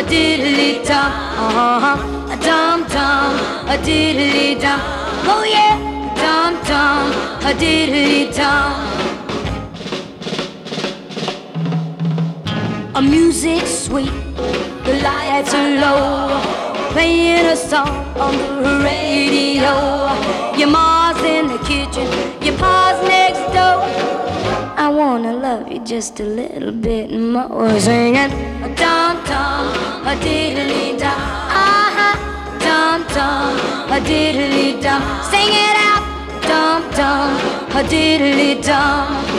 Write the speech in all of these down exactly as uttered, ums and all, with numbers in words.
diddly dum, uh-huh, a dum dum, a diddly dum. Oh yeah, dum dum, a diddly dum. A music sweet, the lights are low, playing a song on the radio. Your ma's in the kitchen, your pa's next door. I wanna love you just a little bit more. Singing a dum dum, a diddly dum, uh-huh, dum dum, a diddly dum. Sing it out, dum dum, a diddly dum.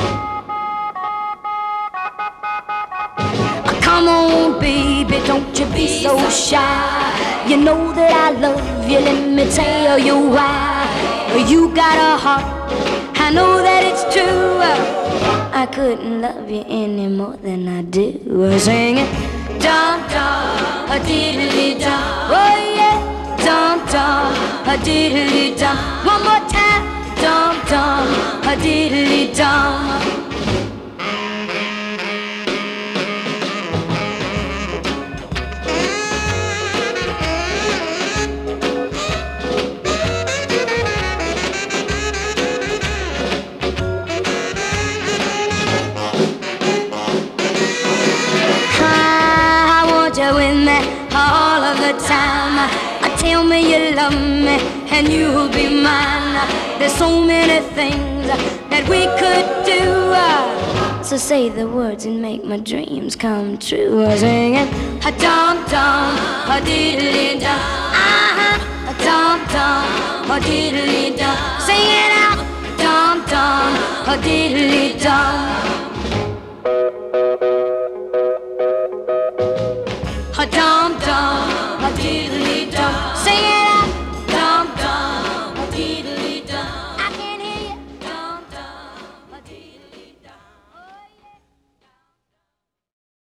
Come on, baby, don't you be so shy. You know that I love you, let me tell you why. You got a heart, I know that it's true. I couldn't love you any more than I do. Sing it, dum dum, a diddly dum. Oh yeah, dum dum, a diddly dum. One more time, dum dum, a diddly dum. With me all of the time. Tell me you love me and you'll be mine. There's so many things that we could do. So say the words and make my dreams come true. Singing a dum dum, a diddly dum, uh-huh, a dum dum, a diddly dum. Sing it out, dum dum, a diddly dum. A dum dum, a diddly dum. Sing it.